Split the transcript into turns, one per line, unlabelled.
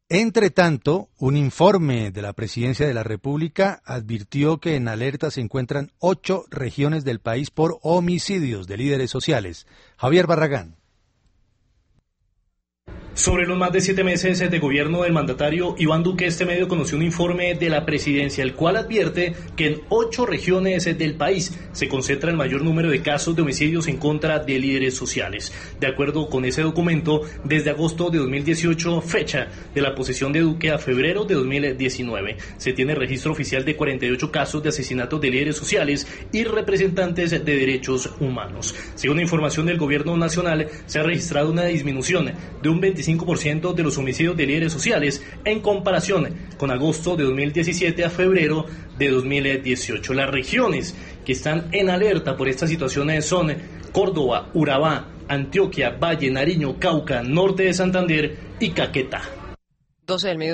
Entre tanto, un informe de la Presidencia de la República advirtió que en alerta se encuentran 8 regiones del país por homicidios de líderes sociales. Javier Barragán.
Sobre los más de 7 meses de gobierno del mandatario Iván Duque, este medio conoció un informe de la presidencia, el cual advierte que en 8 regiones del país se concentra el mayor número de casos de homicidios en contra de líderes sociales. De acuerdo con ese documento, desde agosto de 2018, fecha de la posesión de Duque, a febrero de 2019, se tiene registro oficial de 48 casos de asesinatos de líderes sociales y representantes de derechos humanos. Según información del gobierno nacional, se ha registrado una disminución de un 25% de los homicidios de líderes sociales en comparación con agosto de 2017 a febrero de 2018. Las regiones que están en alerta por esta situación son Córdoba, Urabá, Antioquia, Valle, Nariño, Cauca, Norte de Santander y Caquetá.
12 del mediodía.